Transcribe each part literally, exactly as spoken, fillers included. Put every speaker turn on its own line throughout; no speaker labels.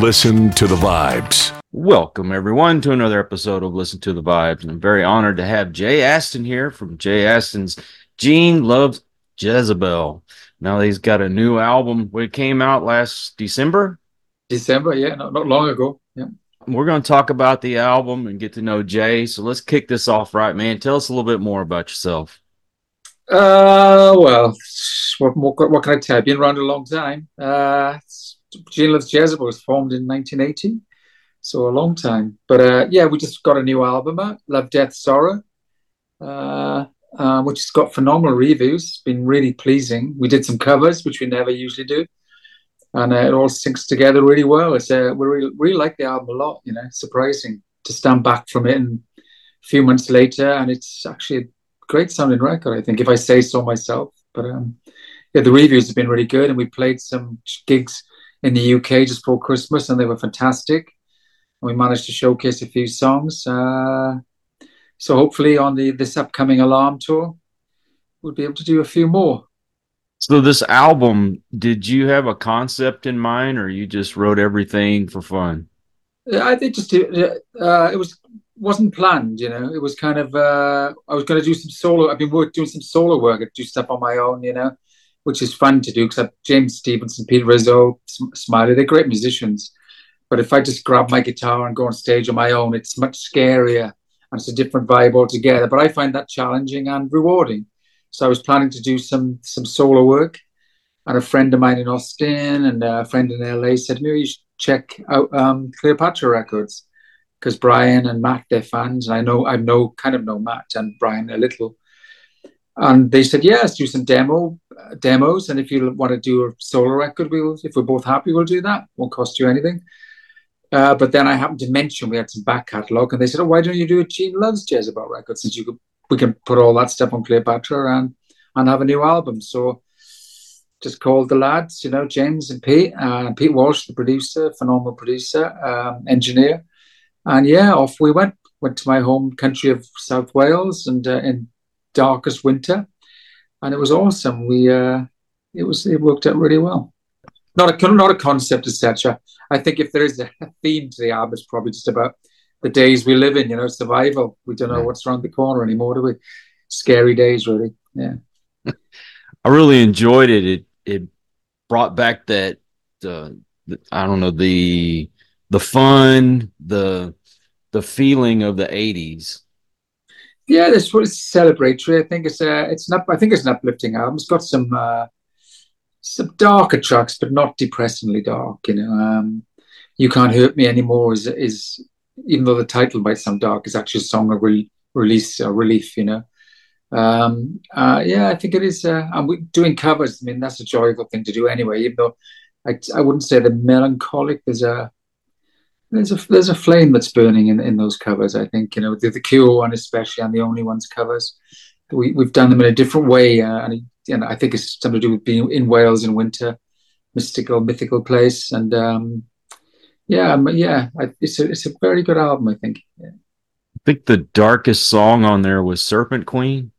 Listen to the Vibes.
Welcome, everyone, to another episode of Listen to the Vibes. And I'm very honored to have Jay Aston here from Jay Aston's Gene Loves Jezebel. Now, he's got a new album. It came out last December.
December, yeah, not, not long ago. Yeah.
We're going to talk about the album and get to know Jay. So let's kick this off right, man. Tell us a little bit more about yourself.
Uh, well, what, what, what can I tell you? I've been around a long time. Uh, Gene Loves Jezebel was formed in nineteen eighty, so a long time. But uh, yeah, we just got a new album out, Love, Death, Sorrow, uh, uh, which has got phenomenal reviews. It's been really pleasing. We did some covers, which we never usually do, and uh, it all syncs together really well. It's uh, we really, really like the album a lot. You know, surprising to stand back from it and a few months later, and it's actually a great sounding record, I think, if I say so myself. But um, yeah, the reviews have been really good, and we played some gigs in the U K just before Christmas, and they were fantastic. And we managed to showcase a few songs. Uh, so hopefully on the this upcoming Alarm tour, we'll be able to do a few more.
So this album, did you have a concept in mind, or you just wrote everything for fun?
I think just uh, it was wasn't planned, you know. It was kind of uh, I was going to do some solo. I've been work, doing some solo work. I do stuff on my own, you know, which is fun to do because James Stevenson, Pete Rizzo, Smiley, they're great musicians. But if I just grab my guitar and go on stage on my own, it's much scarier and it's a different vibe altogether. But I find that challenging and rewarding. So I was planning to do some some solo work. And a friend of mine in Austin and a friend in L A said, maybe you should check out um, Cleopatra Records because Brian and Matt, they're fans. And I know, I know, kind of know Matt and Brian a little. And they said, yeah, let's do some demo uh, demos. And if you want to do a solo record, we'll, if we're both happy, we'll do that. Won't cost you anything. Uh, but then I happened to mention we had some back catalogue, and they said, oh, why don't you do a Gene Loves Jezebel record, since you could, we can put all that stuff on Cleopatra and, and have a new album. So just called the lads, you know, James and Pete, and Pete Walsh, the producer, phenomenal producer, um, engineer. And yeah, off we went. Went to my home country of South Wales and uh, in darkest winter, and it was awesome. We uh, it was it worked out really well. Not a not a concept as such. I, I think if there is a theme to the album, it's probably just about the days we live in. You know, survival. We don't know what's around the corner anymore, do we? Scary days, really. Yeah.
I really enjoyed it. It it brought back that uh, I don't know the the fun, the the feeling of the eighties.
Yeah, this was celebratory. I think it's a, it's not. I think it's an uplifting album. It's got some uh, some darker tracks, but not depressingly dark. You know, um, You Can't Hurt Me Anymore is is even though the title might sound dark, is actually a song of re- release or relief. You know, um, uh, yeah, I think it is. Uh, and we doing covers. I mean, that's a joyful thing to do anyway. Even though I, I wouldn't say the melancholic. There's a There's a there's a flame that's burning in, in those covers. I think, you know, the, the Cure one especially, and the Only Ones covers. We we've done them in a different way, uh, and you know, I think it's something to do with being in Wales in winter, mystical, mythical place, and um, yeah, um, yeah, I, it's a it's a very good album. I think. Yeah.
I think the darkest song on there was Serpent Queen.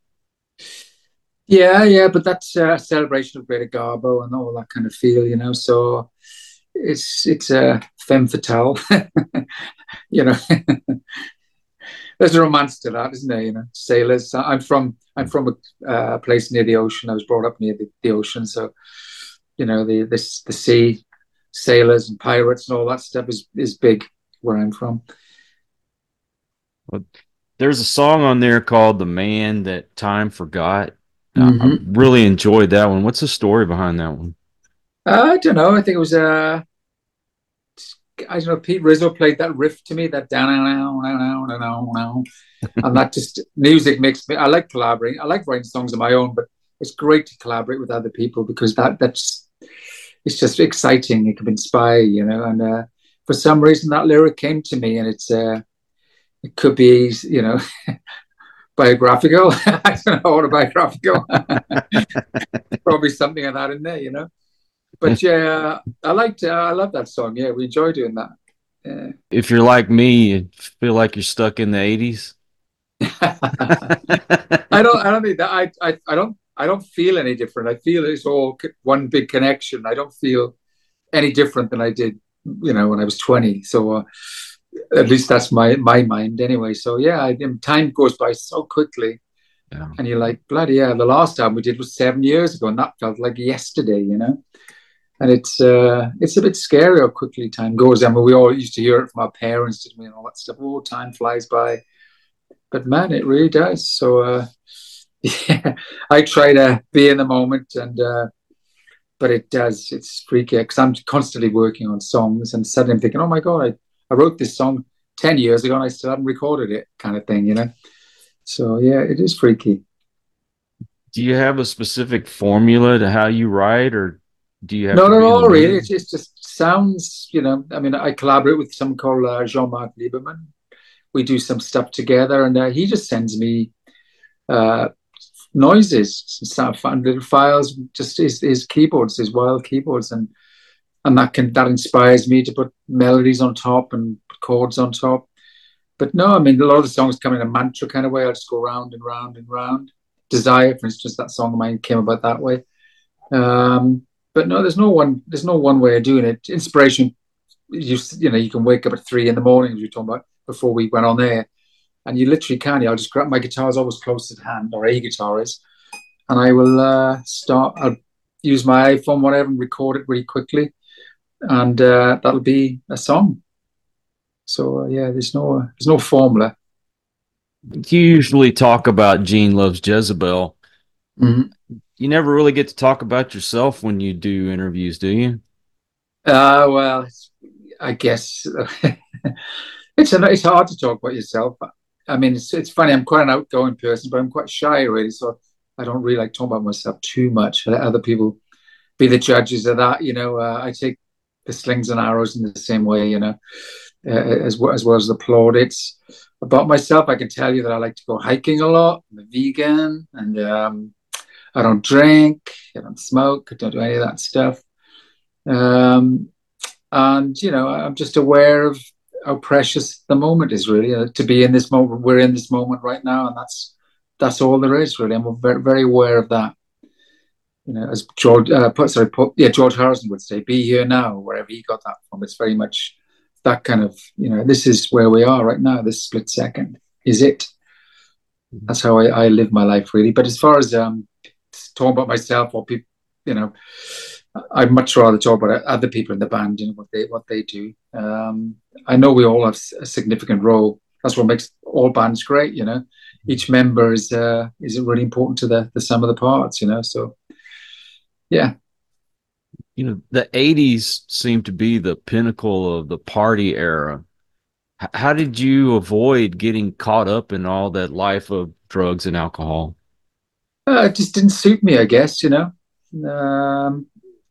Yeah, yeah, but that's a celebration of Greater Garbo and all that kind of feel, you know. So it's it's a femme fatale, you know. There's a romance to that, isn't there? You know, sailors. I'm from I'm from a uh, place near the ocean. I was brought up near the, the ocean, so you know the this the sea, sailors and pirates and all that stuff is is big where I'm from.
Well, there's a song on there called "The Man That Time Forgot."
Mm-hmm.
I really enjoyed that one. What's the story behind that one?
Uh, I don't know. I think it was uh, I don't know. Pete Rizzo played that riff to me, that down, down, down, down, down, down, and that just music makes me. I like collaborating. I like writing songs of my own, but it's great to collaborate with other people because that that's it's just exciting. It can inspire, you know. And uh, for some reason, that lyric came to me, and it's uh, it could be, you know. Biographical, I don't know, autobiographical. Probably something of that in there, you know. But yeah, I liked, uh, I love that song. Yeah, we enjoy doing that. Yeah.
If you're like me, you feel like you're stuck in the eighties.
I don't, I don't think that. I, I, I don't, I don't feel any different. I feel it's all one big connection. I don't feel any different than I did you know, when I was twenty. So uh, at least that's my my mind anyway. So yeah, I, time goes by so quickly,
Yeah.
and you're like, bloody yeah. The last album we did was seven years ago, and that felt like yesterday, you know. And it's uh, it's a bit scary how quickly time goes. I mean, we all used to hear it from our parents, didn't we, and all that stuff. Oh, time flies by, but man, it really does. So uh, yeah, I try to be in the moment, and uh, but it does. It's freaky because I'm constantly working on songs, and suddenly I'm thinking, oh my god, I, I wrote this song ten years ago, and I still haven't recorded it, kind of thing, you know. So yeah, it is freaky.
Do you have a specific formula to how you write, or do you have
No,
to
not
be in the
all really.
mood?
It's just, just sounds, you know. I mean, I collaborate with someone called uh, Jean-Marc Lieberman. We do some stuff together, and uh, he just sends me uh, noises, some fun little files, just his, his keyboards, his wild keyboards, and and that can that inspires me to put melodies on top and chords on top. But no, I mean, a lot of the songs come in a mantra kind of way. I just go round and round and round. Desire, for instance, that song of mine came about that way. Um, but no, there's no one. There's no one way of doing it. Inspiration, you you know, you can wake up at three in the morning, as you were talking about before we went on there, and you literally can. I'll just grab my guitar is always close at hand, or a guitar is, and I will uh, start. I'll use my iPhone, whatever, and record it really quickly, and uh, that'll be a song. So uh, yeah, there's no there's no formula.
You usually talk about Gene Loves Jezebel.
Mm-hmm.
You never really get to talk about yourself when you do interviews, do you?
Uh, well, I guess it's a, it's hard to talk about yourself. I mean, it's it's funny. I'm quite an outgoing person, but I'm quite shy, really. So I don't really like talking about myself too much. I let other people be the judges of that. You know, uh, I take the slings and arrows in the same way. You know, uh, as well as well as the plaudits. About myself, I can tell you that I like to go hiking a lot. I'm a vegan, and um, I don't drink. I don't smoke. I don't do any of that stuff. Um, and you know, I'm just aware of how precious the moment is. Really, uh, to be in this moment. We're in this moment right now, and that's that's all there is. Really, I'm very very aware of that. You know, as George, uh, sorry, yeah, George Harrison would say, "Be here now," wherever he got that from. It's very much that kind of, you know, this is where we are right now. This split second is it. That's how I, I live my life, really. But as far as um, talking about myself or people, you know, I'd much rather talk about other people in the band, you know, what they what they do. Um, I know we all have a significant role. That's what makes all bands great, you know. Each member is uh, is really important to the the sum of the parts, you know. So, yeah.
You know, the eighties seemed to be the pinnacle of the party era. H- how did you avoid getting caught up in all that life of drugs and alcohol?
Uh, it just didn't suit me, I guess, you know. Um,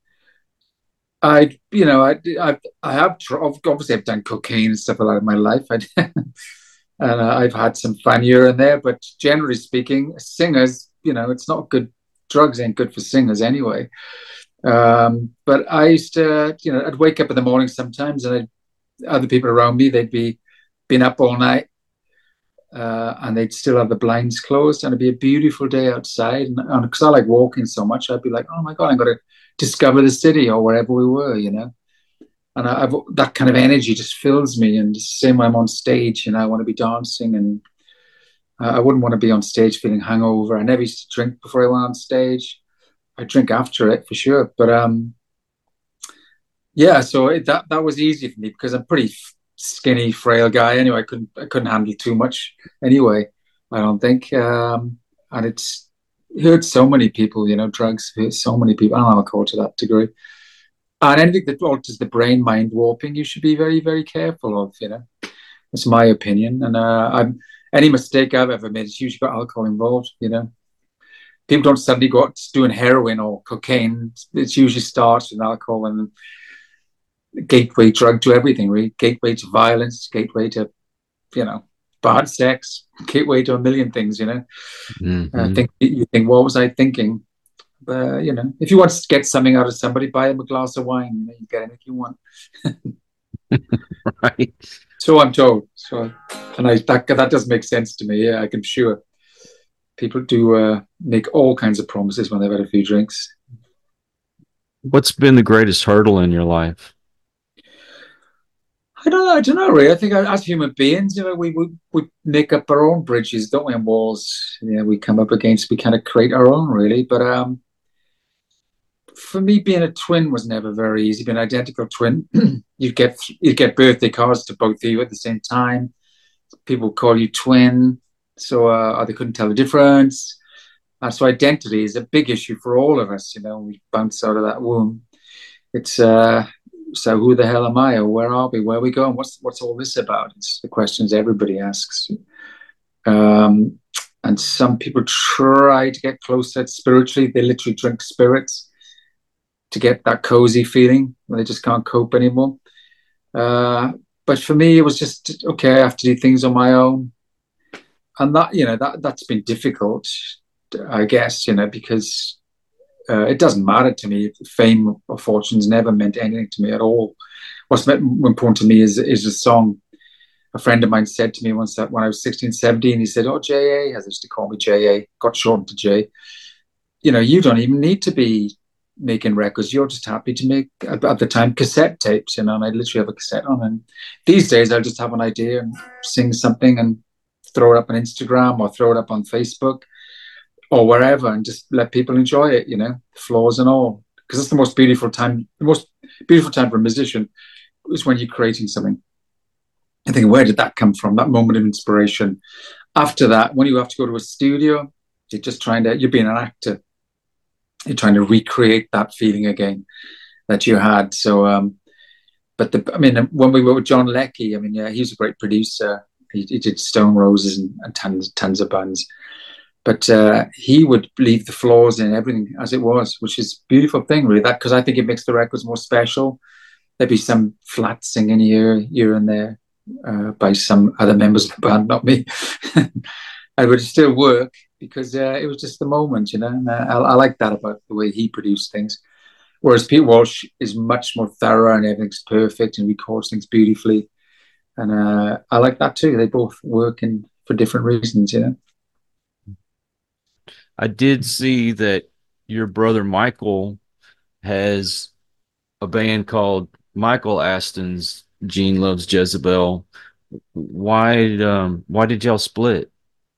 I, you know, I, I, I have obviously I've done cocaine and stuff like that in my life, I, and uh, I've had some fun here and there. But generally speaking, singers, you know, it's not good. Drugs ain't good for singers anyway. Um, but I used to, you know, I'd wake up in the morning sometimes, and I'd, other people around me, they'd be been up all night, uh, and they'd still have the blinds closed, and it'd be a beautiful day outside. And because I like walking so much, I'd be like, oh my god, I'm going to discover the city or wherever we were, you know. And I, I've, that kind of energy just fills me. And the same when I'm on stage, you know, I want to be dancing, and uh, I wouldn't want to be on stage feeling hungover. I never used to drink before I went on stage. I drink after it for sure, but um, yeah. So it, that that was easy for me because I'm pretty skinny, frail guy. Anyway, I couldn't I couldn't handle too much. Anyway, I don't think. Um, and it's it hurts so many people. You know, drugs hurt so many people. I don't know, alcohol to that degree. And anything that alters the brain, mind warping, you should be very, very careful of. You know, that's my opinion. And uh, I'm any mistake I've ever made, it's usually got alcohol involved. You know, people don't suddenly go out doing heroin or cocaine. It usually starts with alcohol and gateway drug to everything, really. Gateway to violence, gateway to, you know, bad sex, gateway to a million things, you know.
Mm-hmm.
I think you think, what was I thinking? But, you know, if you want to get something out of somebody, buy them a glass of wine. You know, you get anything you want.
Right.
So I'm told. So, and I, that, that does make sense to me. Yeah, I'm sure. People do uh, make all kinds of promises when they've had a few drinks.
What's been the greatest hurdle in your life?
I don't know. I don't know, really. I think as human beings, you know, we, we, we make up our own bridges, don't we, and walls, you know, we come up against, we kind of create our own, really. But um, for me, being a twin was never very easy. Being an identical twin, you get you get birthday cards to both of you at the same time. People call you twin, so uh, they couldn't tell the difference. Uh, so identity is a big issue for all of us. You know, we bounce out of that womb. It's uh, so who the hell am I, or where are we? Where are we going? What's what's all this about? It's the questions everybody asks. Um, and some people try to get closer spiritually. They literally drink spirits to get that cozy feeling when they just can't cope anymore. Uh, but for me, it was just okay. I have to do things on my own, and that you know that that's been difficult, I guess. You know because. Uh, it doesn't matter to me. Fame or fortune's never meant anything to me at all. What's important to me is is a song. A friend of mine said to me once that when I was sixteen, seventeen, he said, "Oh, J A," as they used to call me J A, got shortened to J. You know, you don't even need to be making records. You're just happy to make, at, at the time, cassette tapes, you know, and I literally have a cassette on. And these days, I'll just have an idea and sing something and throw it up on Instagram or throw it up on Facebook or wherever and just let people enjoy it, you know, flaws and all. Because that's the most beautiful time, the most beautiful time for a musician is when you're creating something. I think, where did that come from? That moment of inspiration. After that, when you have to go to a studio, you're just trying to, you're being an actor. You're trying to recreate that feeling again that you had. So, um, but the, I mean, when we were with John Leckie, I mean, yeah, he was a great producer. He, he did Stone Roses and, and tons, tons of bands. But uh, he would leave the flaws in everything as it was, which is a beautiful thing, really. That because I think it makes the records more special. There'd be some flat singing here, here and there uh, by some other members of the band, not me. I would still work because uh, it was just the moment, you know. And, uh, I, I like that about the way he produced things. Whereas Pete Walsh is much more thorough and everything's perfect and records things beautifully. And uh, I like that too. They both work in for different reasons, you know.
I did see that your brother Michael has a band called Michael Aston's Gene Loves Jezebel. Why um why did y'all split?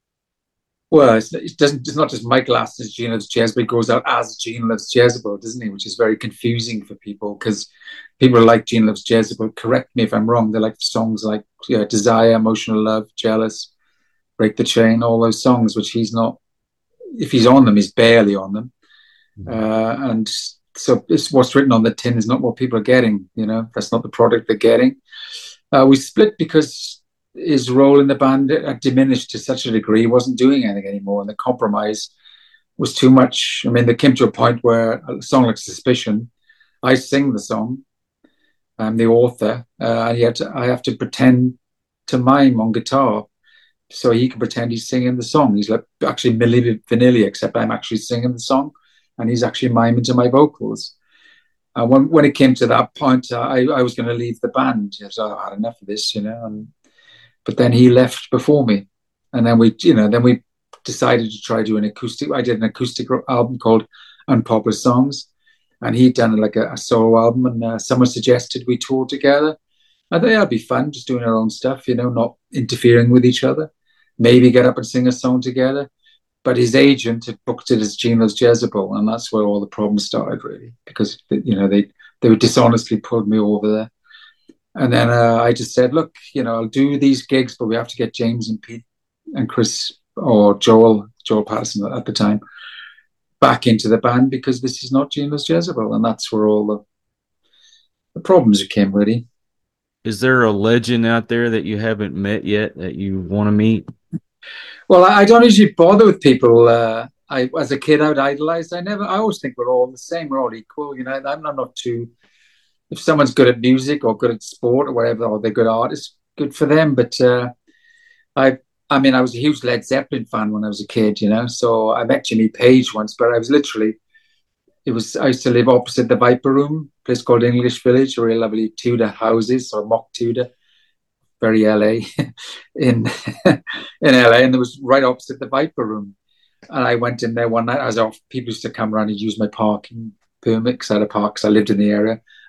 Well, it's, it doesn't. It's not just Michael Aston's Gene Loves Jezebel. It goes out as Gene Loves Jezebel, doesn't he? Which is very confusing for people because people like Gene Loves Jezebel. Correct me if I'm wrong. They like songs like yeah, Desire, Emotional Love, Jealous, Break the Chain, all those songs, which he's not. If he's on them, he's barely on them. Mm-hmm. Uh, and so it's what's written on the tin is not what people are getting. You know, that's not the product they're getting. Uh, we split because his role in the band had diminished to such a degree. He wasn't doing anything anymore. And the compromise was too much. I mean, there came to a point where a song like Suspicion, I sing the song. I'm the author. Uh, and yet I have to pretend to mime on guitar. So he can pretend he's singing the song. He's like actually Milli Vanilli, except I'm actually singing the song, and he's actually miming to my vocals. And uh, when when it came to that point, uh, I I was going to leave the band. So I had enough of this, you know. And but then he left before me, and then we, you know, then we decided to try do an acoustic. I did an acoustic album called Unpopular Songs, and he'd done like a, a solo album. And uh, someone suggested we tour together. I thought yeah, it'd be fun, just doing our own stuff, you know, not interfering with each other. Maybe get up and sing a song together. But his agent had booked it as Gene Loves Jezebel, and that's where all the problems started, really, because, you know, they, they were dishonestly pulled me over there. And then uh, I just said, look, you know, I'll do these gigs, but we have to get James and Pete and Chris or Joel, Joel Patterson at the time, back into the band because this is not Gene Loves Jezebel. And that's where all the, the problems came, really.
Is there a legend out there that you haven't met yet that you want to meet?
Well, I don't usually bother with people. Uh, I, as a kid, I would idolize. I never. I always think we're all the same. We're all equal. You know, I'm not, not too. If someone's good at music or good at sport or whatever, or they're good artists, good for them. But uh, I, I mean, I was a huge Led Zeppelin fan when I was a kid. You know, so I met Jimmy Page once, but I was literally. It was. I used to live opposite the Viper Room, a place called English Village, very lovely Tudor houses or mock Tudor. Very L A in in L A, and it was right opposite the Viper Room. And I went in there one night. I was off. People used to come around and use my parking permit because I had a park because I lived in the area.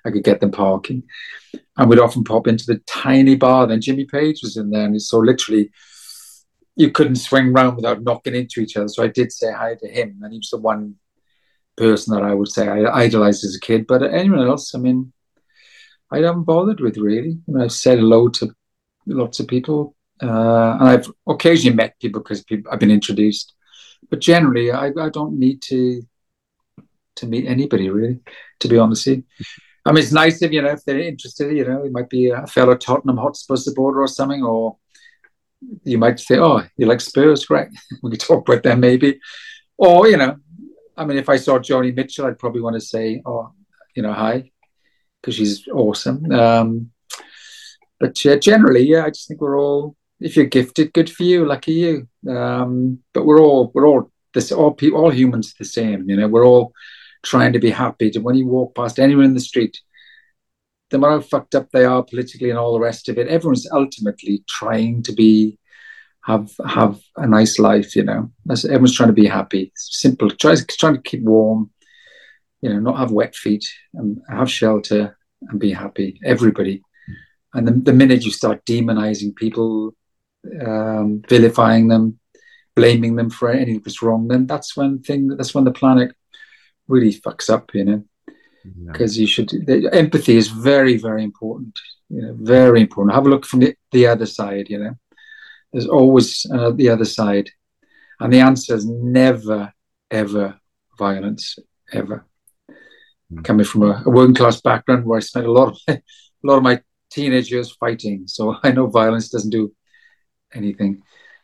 I could get them parking. And we'd often pop into the tiny bar. Then Jimmy Page was in there, and so literally you couldn't swing round without knocking into each other. So I did say hi to him, and he was the one person that I would say I idolized as a kid. But anyone else, I mean, I haven't bothered with really. I mean, I've said hello to lots of people, uh, and I've occasionally met people because people, I've been introduced. But generally, I, I don't need to to meet anybody really, to be honest with you. I mean, it's nice if, you know, if they're interested, you know, it might be a fellow Tottenham Hotspur supporter or something, or you might say, oh, you like Spurs, great. We could talk about them maybe. Or, you know, I mean, if I saw Joni Mitchell, I'd probably want to say, oh, you know, hi, because she's awesome. Um, but uh, generally, yeah, I just think we're all, if you're gifted, good for you, lucky you. Um, but we're all, we're all, this, all people, all humans the same, you know, we're all trying to be happy. To when you walk past anyone in the street, no matter how fucked up they are politically and all the rest of it, everyone's ultimately trying to be have have a nice life, you know. Everyone's trying to be happy. Simple, try, trying to keep warm, you know, not have wet feet and have shelter and be happy. Everybody. And the, the minute you start demonizing people, um, vilifying them, blaming them for anything that's wrong, then that's when thing that's when the planet really fucks up, you know. Because you should, the, empathy is very, very important. You know, very important. Have a look from the, the other side. You know, there's always uh, the other side, and the answer is never, ever violence, ever. Mm. Coming from a, a working class background where I spent a lot of my, a lot of my teenage years fighting, so I know violence doesn't do anything.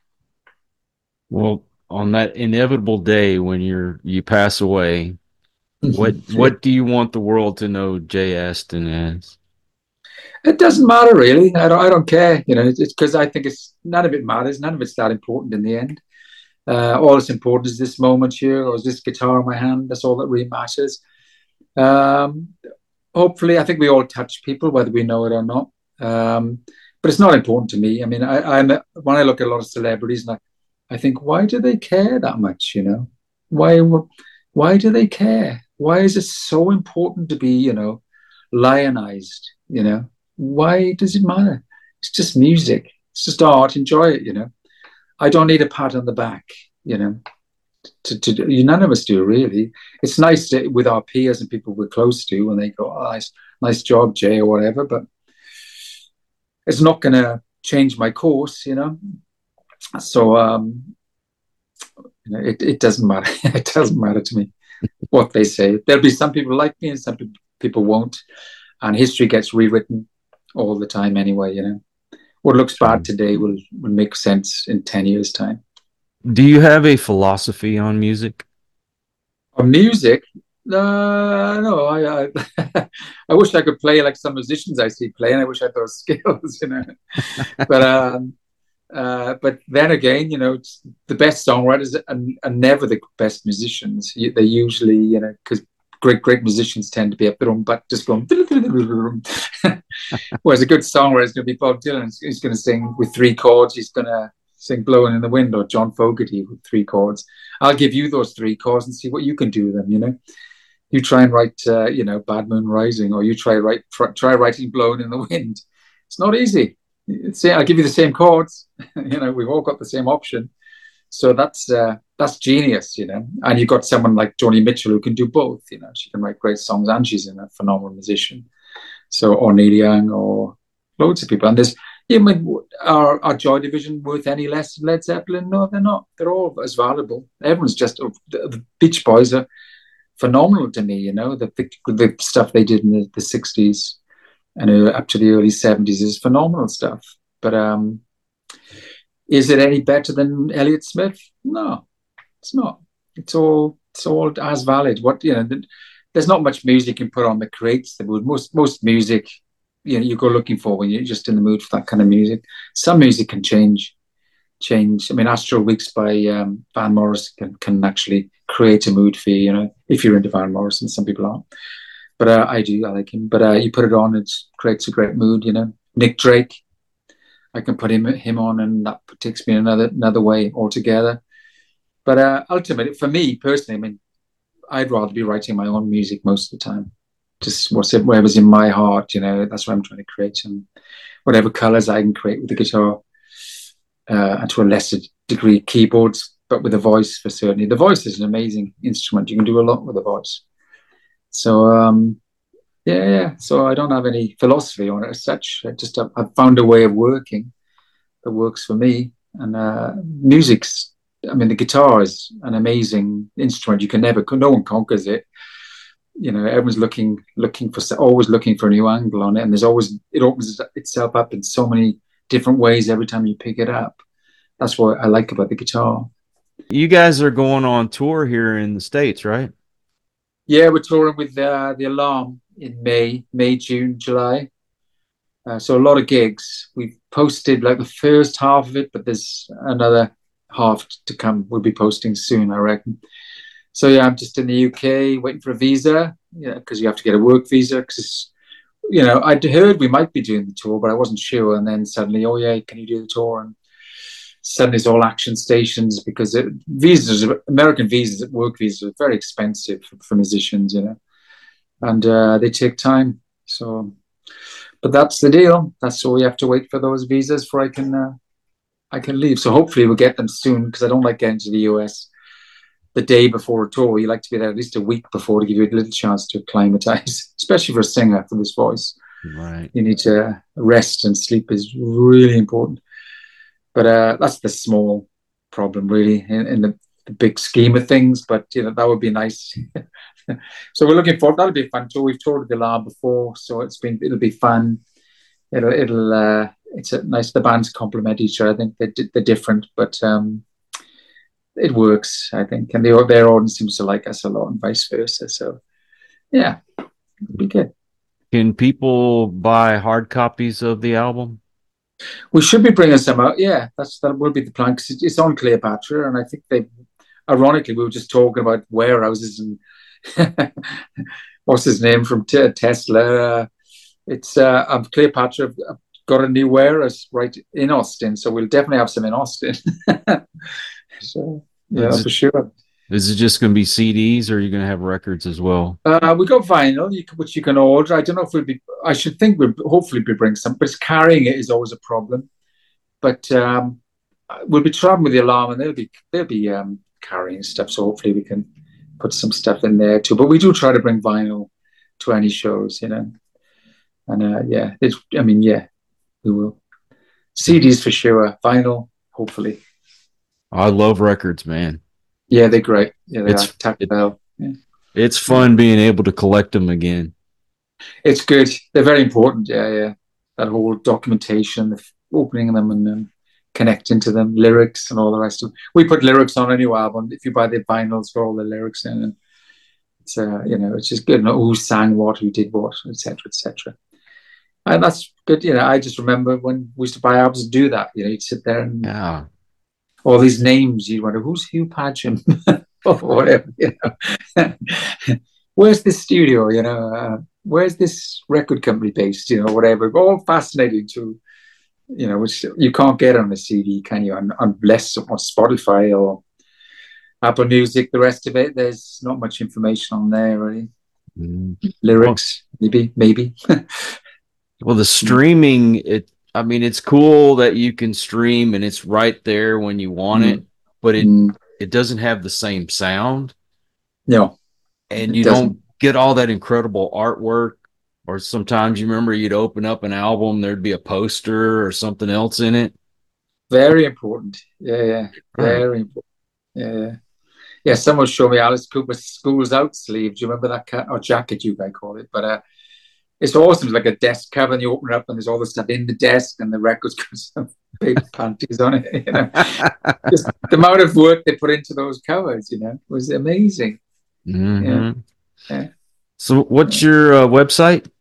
Well, on that inevitable day when you're you pass away, what what do you want the world to know Jay Aston as?
It doesn't matter really. I don't. I don't care. You know, it's because I think it's none of it matters. None of it's that important in the end. Uh, all that's important is this moment here, or is this guitar in my hand. That's all that really matters. Um, hopefully, I think we all touch people, whether we know it or not. Um, but it's not important to me. I mean, I, I'm when I look at a lot of celebrities, and I, I think, why do they care that much? You know, why why do they care? Why is it so important to be, you know, lionized? You know, why does it matter? It's just music. It's just art. Enjoy it. You know, I don't need a pat on the back. You know, to, to none of us do really. It's nice to, with our peers and people we're close to when they go, oh, nice, nice job, Jay, or whatever. But it's not going to change my course. You know, so um, you know, it it doesn't matter. It doesn't matter to me what they say. There'll be some people like me and some people won't. And history gets rewritten all the time anyway, you know. What looks bad today will, will make sense in ten years' time.
Do you have a philosophy on music?
On music? Uh, no, I, I I wish I could play like some musicians I see playing. I wish I had those skills, you know. but um, Uh, but then again, you know, it's the best songwriters are, are never the best musicians. They usually, you know, because great, great musicians tend to be up their own butt, just going. Whereas a good songwriter is going to be Bob Dylan. He's going to sing with three chords. He's going to sing "Blowing in the Wind" or John Fogerty with three chords. I'll give you those three chords and see what you can do with them. You know, you try and write, uh, you know, "Bad Moon Rising," or you try write try, try writing "Blowing in the Wind." It's not easy. Say, I'll give you the same chords. You know, we've all got the same option. So that's uh, that's genius, you know. And you've got someone like Joni Mitchell who can do both. You know, she can write great songs and she's a phenomenal musician. So, or Neil Young, or loads of people. And there's, you know, are, are Joy Division worth any less than Led Zeppelin? No, they're not. They're all as valuable. Everyone's just, the Beach Boys are phenomenal to me, you know, the, the, the stuff they did in the, the sixties. And uh, up to the early seventies is phenomenal stuff. But um, is it any better than Elliott Smith? No, it's not. It's all it's all as valid. What you know, there's not much music you can put on that creates the mood. Most most music, you know, you go looking for when you're just in the mood for that kind of music. Some music can change, change. I mean, Astral Weeks by um, Van Morrison can, can actually create a mood for you. You know, if you're into Van Morrison, some people aren't. But uh, I do, I like him. But uh, you put it on, it creates a great mood, you know. Nick Drake, I can put him him on, and that takes me another another way altogether. But uh, ultimately, for me personally, I mean, I'd rather be writing my own music most of the time. just what's it, whatever's in my heart, you know, that's what I'm trying to create, and whatever colors I can create with the guitar, uh, and to a lesser degree keyboards, but with the voice for certainly. The voice is an amazing instrument. You can do a lot with the voice. So um, yeah, yeah. So I don't have any philosophy on it as such. I just have, I've found a way of working that works for me. And uh, music's, I mean, the guitar is an amazing instrument. You can never, no one conquers it. You know, everyone's looking, looking for, always looking for a new angle on it. And there's always, it opens itself up in so many different ways every time you pick it up. That's what I like about the guitar.
You guys are going on tour here in the States, right?
Yeah, we're touring with uh, the Alarm in May, May, June, July. Uh, so a lot of gigs. We've posted like the first half of it, but there's another half to come. We'll be posting soon, I reckon. So yeah, I'm just in the U K waiting for a visa, yeah, because you have to get a work visa. Because you know, I'd heard we might be doing the tour, but I wasn't sure. And then suddenly, oh yeah, can you do the tour? And suddenly it's all action stations, because it, visas, American visas, work visas, are very expensive for, for musicians, you know, and uh, they take time. So, but that's the deal. That's all. We have to wait for those visas before I can uh, I can leave. So hopefully we'll get them soon, because I don't like getting to the U S the day before a tour. You like to be there at least a week before to give you a little chance to acclimatize, especially for a singer for this voice.
Right.
You need to rest, and sleep is really important. But uh, that's the small problem, really, in, in the, the big scheme of things. But you know, that would be nice. So we're looking forward. That'll be a fun tour. We've toured with the Alarm before, so it's been it'll be fun. It'll it'll uh, it's a nice. The bands complement each other. I think they're, they're different, but um, it works, I think, and the, their audience seems to like us a lot, and vice versa. So yeah, it'll be good.
Can people buy hard copies of the album?
We should be bringing some out. Yeah, that's that will be the plan, because it's on Cleopatra, and I think they, ironically, we were just talking about warehouses and what's his name from T- Tesla. Uh, it's uh, um, Cleopatra I've got a new warehouse right in Austin, so we'll definitely have some in Austin. So yeah,
Is
that's
it,
for sure.
Is it just going to be C Ds, or are you going to have records as well?
Uh, we got vinyl, you can, which you can order. I don't know if we'll be. I should think we'll hopefully be bringing some, but carrying it is always a problem. But um, we'll be traveling with the Alarm, and they'll be they'll be um, carrying stuff. So hopefully we can put some stuff in there too. But we do try to bring vinyl to any shows, you know. And uh, yeah, it's. I mean, yeah, we will. C Ds for sure. Vinyl, hopefully.
I love records, man.
Yeah, they're great. Yeah, they
it's,
are tactile.
It,
yeah.
It's fun being able to collect them again.
It's good. They're very important. Yeah, yeah. That whole documentation, opening them and um, connecting to them, lyrics and all the rest of it. We put lyrics on a new album. If you buy the vinyls, for all the lyrics in, and it's uh, you know, it's just good. Know who sang what, who did what, et cetera, et cetera. And that's good. You know, I just remember when we used to buy albums and do that. You know, you'd sit there and
yeah.
all these names. You wonder who's Hugh Padgham or whatever. You know, where's this studio? You know, uh, where's this record company based? You know, whatever. All fascinating to, you know, which you can't get on a C D, can you? Unless on Spotify or Apple Music. The rest of it, there's not much information on there, really. Mm. Lyrics, well, maybe, maybe.
Well, the streaming, it. I mean, it's cool that you can stream and it's right there when you want mm. it, but it mm. it doesn't have the same sound.
No,
and you doesn't. Don't get all that incredible artwork. Or sometimes you remember you'd open up an album, there'd be a poster or something else in it.
Very important. Yeah, yeah. Very right. important. Yeah. Yeah, someone showed me Alice Cooper's School's Out sleeve. Do you remember that cat or jacket, you guys call it? But uh, it's awesome. It's like a desk cover, and you open it up, and there's all the stuff in the desk, and the records got some big panties on it. You know, just the amount of work they put into those covers, you know, was amazing.
Mm-hmm.
Yeah. yeah.
So, what's your uh, website?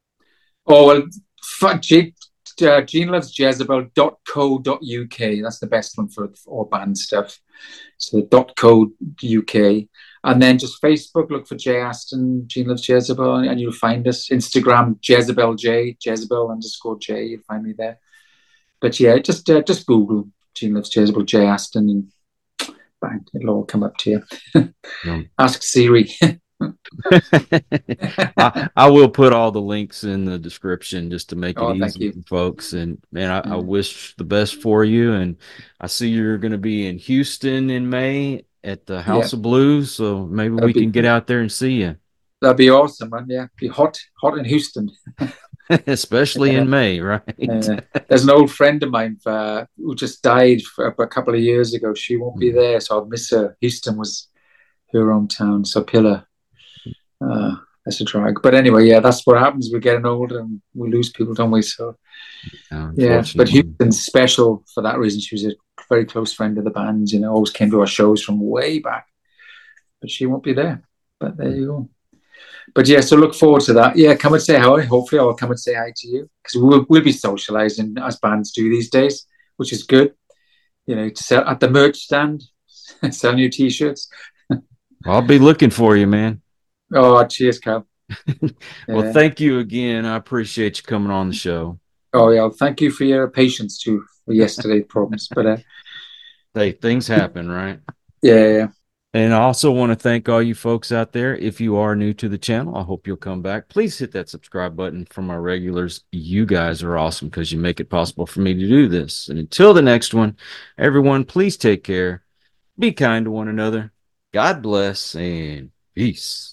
Oh well, fuck, Gene, uh, Gene Loves Jezebel dot co dot uk. That's the best one for, for all band stuff. So dot co uk, and then just Facebook. Look for Jay Aston, Gene Loves Jezebel, and you'll find us. Instagram Jezebel J, Jezebel underscore J. You'll find me there. But yeah, just uh, just Google Gene Loves Jezebel, Jay Aston, and bang, it'll all come up to you. Yeah. Ask Siri.
I, I will put all the links in the description just to make it
Oh, thank
easy
you.
for folks. And man, I, I
Yeah.
wish the best for you. And I see you're going to be in Houston in May at the
Yeah,
House of Blues, so maybe
that'd
we can
be
get out there and see you,
that'd be awesome, man. Yeah, be hot, hot in Houston.
especially
Yeah.
in May, right?
Uh, there's an old friend of mine uh, who just died for, a couple of years ago. She won't be there, so I'll miss her. Houston was her hometown, so Pillar. Uh, that's a drag. But anyway, yeah, that's what happens. We're getting older and we lose people, don't we? So yeah, but
Unfortunately.
Houston's special for that reason. She was a very close friend of the band. You know, always came to our shows from way back. But she won't be there. But there you go. But yeah, so look forward to that. Yeah, come and say hi. Hopefully, I'll come and say hi to you because we'll we'll be socializing as bands do these days, which is good. You know, to sell at the merch stand, selling your t-shirts.
I'll be looking for you, man.
Oh, cheers, Cal.
Well,
Yeah.
thank you again. I appreciate you coming on the show.
Oh, yeah. Well, thank you for your patience too for yesterday's problems. But uh,
Hey, things happen, right?
yeah, yeah.
And I also want to thank all you folks out there. If you are new to the channel, I hope you'll come back. Please hit that subscribe button for my regulars. You guys are awesome because you make it possible for me to do this. And until the next one, everyone, please take care. Be kind to one another. God bless and peace.